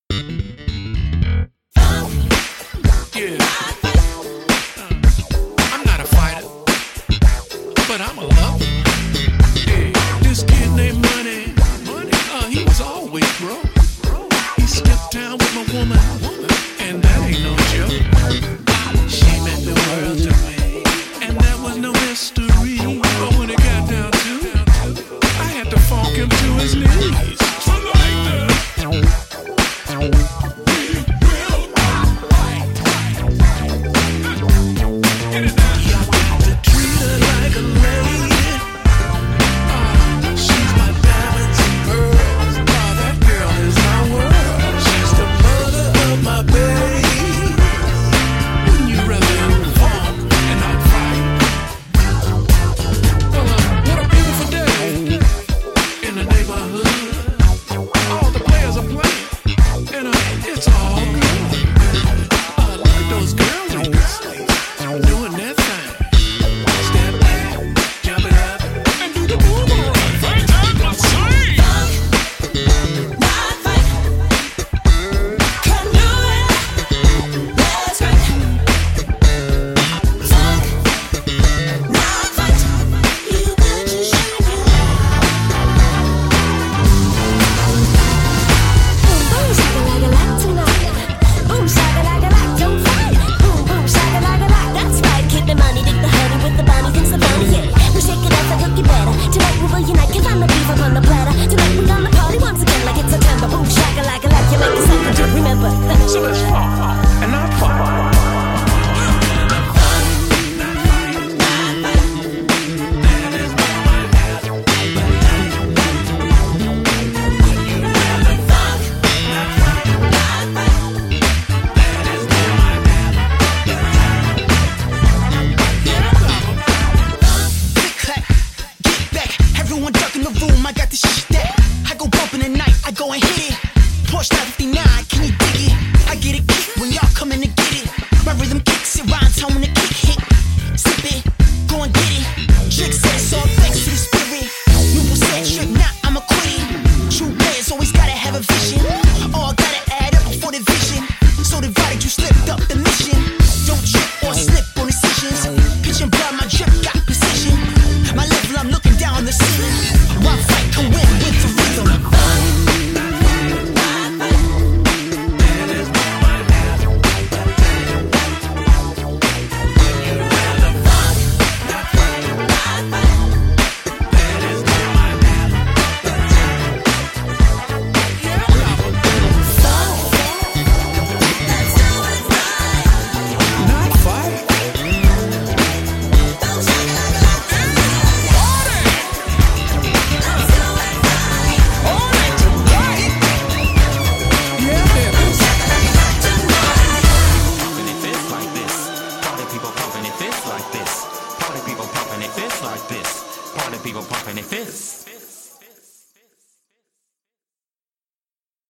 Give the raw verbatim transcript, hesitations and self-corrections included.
Yeah. I'm not a fighter, but I'm a lover. Yeah. This kid named Money, Money, uh, he was always broke. He skipped town with my woman, and that ain't no joke. She meant the world to me, and that was no mystery. But when it got down to it, I had to funk him to his knees. So let's fall and not fall. Everyone duck in the room, I got this shit that I go bump in the night, I go and hit it. Porsche nine fifty-nine, can you dig it? I get it kick when y'all coming to get it. My rhythm kicks, it rhymes home when the kick hit. Sip it, go and get it. Trick said it's all thanks to the spirit. You will say trick, now I'ma quit it. True players always gotta have a vision. All gotta add up before the vision. So divided, you slipped up the mission. Don't trip or slip on decisions. Pitch and blood, my drip got precision. My level, I'm looking down the ceiling. Why fight, can win with the rhythm. Party people pumping their fists like this.